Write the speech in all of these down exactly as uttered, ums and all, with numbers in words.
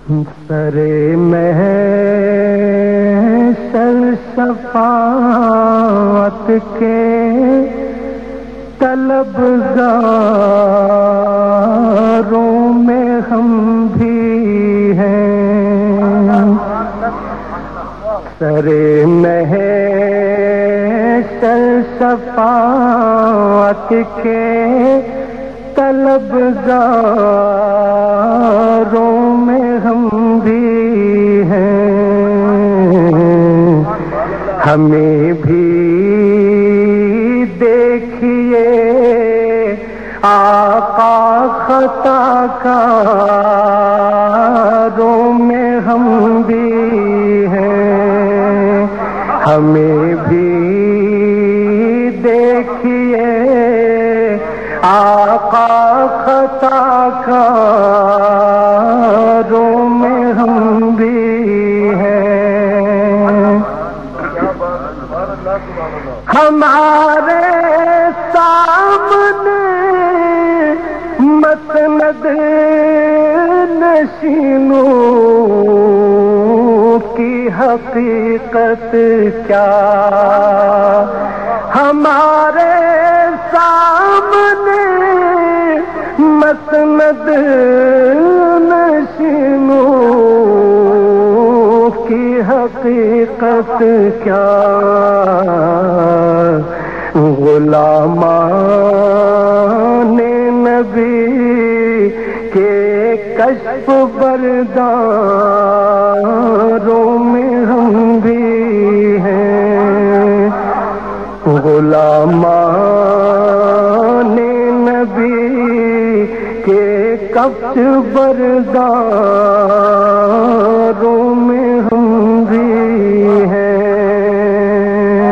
سرے محشر شفاعت کے طلبگاروں میں ہم بھی ہیں، سرے محشر شفاعت کے طلبگاروں میں ہم بھی ہیں، ہمیں بھی دیکھیے آقا خطا کاروں میں ہم بھی ہیں، ہمیں بھی دیکھیے آقا خطا کاروں میں ہم بھی ہیں، ہمارے سامنے مسند نشینوں کی حقیقت کیا، ہمارے سامنے مسند نشینوں کی حقیقت کیا، غلامان نبی کے کشف برداروں میں ہم بھی ہیں، غلامان نبی کے کشف برداروں میں ہم بھی ہیں،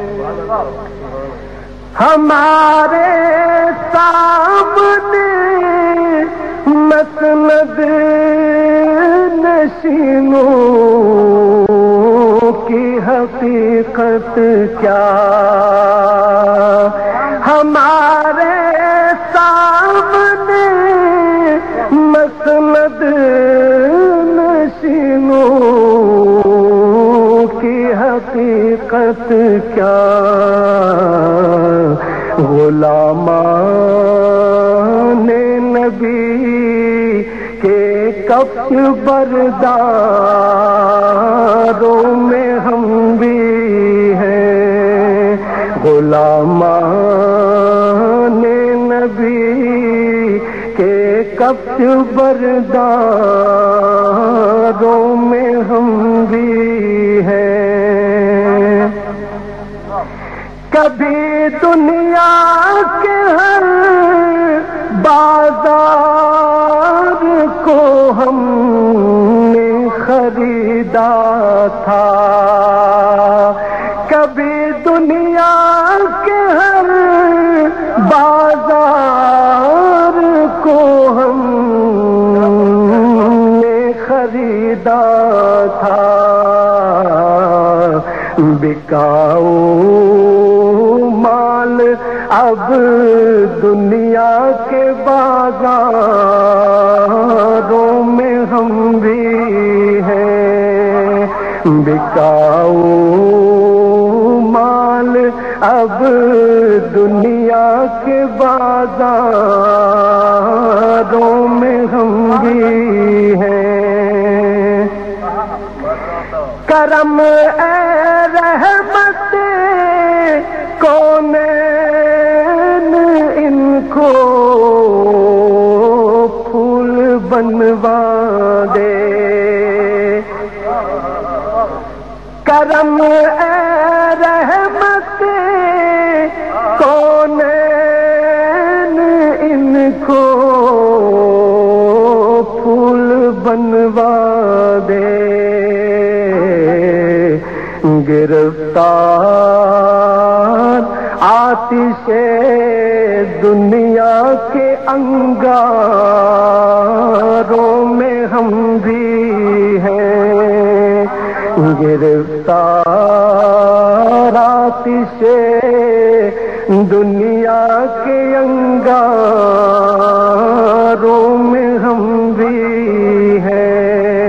ہمارے سامنے مسند نشینوں کی حقیقت کیا، ہمارے سامنے مسند نشینوں کی حقیقت کیا، غلامان نبی کے کفش برداروں میں ہم بھی ہیں، غلامان نبی کے کفش برداروں میں ہم بھی ہیں، کبھی دنیا کے ہر بازار کو ہم نے خریدا تھا، کبھی دنیا کے ہر بازار کو ہم نے خریدا تھا، بکاؤ مال اب دنیا کے بازاروں میں ہم بھی ہیں، بکاؤ مال اب دنیا کے بازاروں میں ہم بھی ہیں، کرم اے رحمت کونین ان کو پھول بنوا دے، کرم اے رحمت کونین ان کو پھول بنوا دے، گرفتار آتش دنیا کے انگاروں میں ہم بھی ہیں، گرفتار آتش دنیا کے انگاروں میں ہم بھی ہیں،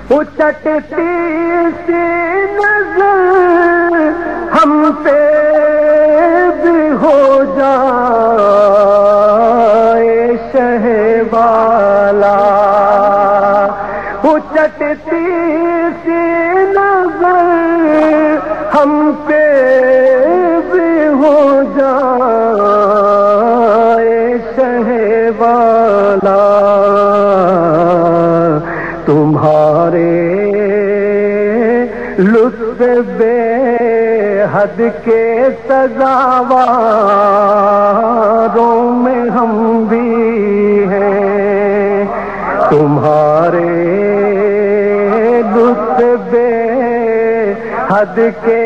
اچٹتی سی نظر ہم پہ بھی ہو جائے شہ والا، اچٹتی سی نظر ہم پہ بھی ہو جائے شہ والا، تمہارے لطف بے حد کے سزاواروں میں ہم بھی ہیں، تمہارے لطف بے حد کے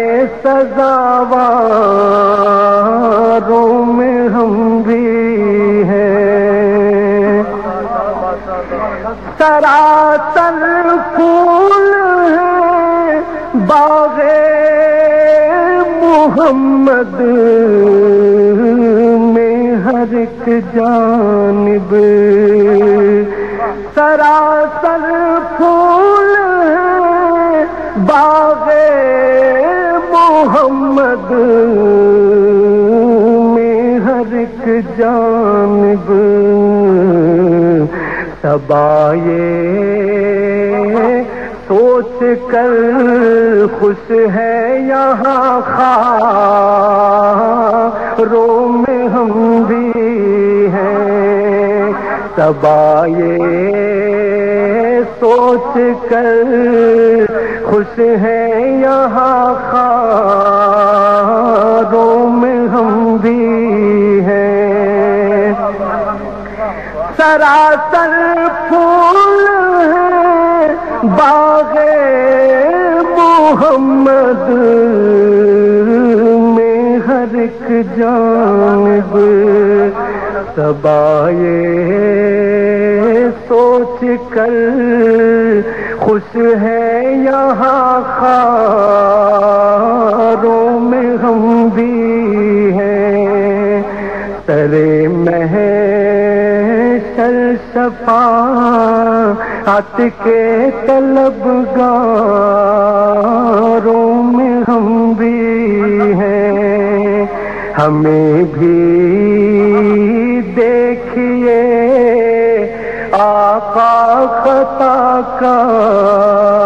سزاواروں میں ہم بھی ہیں۔ سراسر پھول ہے باغ محمد میں ہر ایک جانب، سراسر پھول ہے باغ محمد میں ہر ایک جانب، صبا یہ سوچ کر خوش ہے یہاں خاروں میں ہم بھی ہیں، صبا یہ سوچ کر خوش ہے یہاں خاروں میں ہم بھی ہیں، سراسر پھول ہے باغ محمد میں ہر ایک جانب، صبا یہ سوچ کر خوش ہے یہاں خاروں میں ہم بھی ہیں، ترے محشر شفاعت کے طلبگاروں میں ہم بھی ہیں، ہمیں بھی دیکھیے آقا خطا کا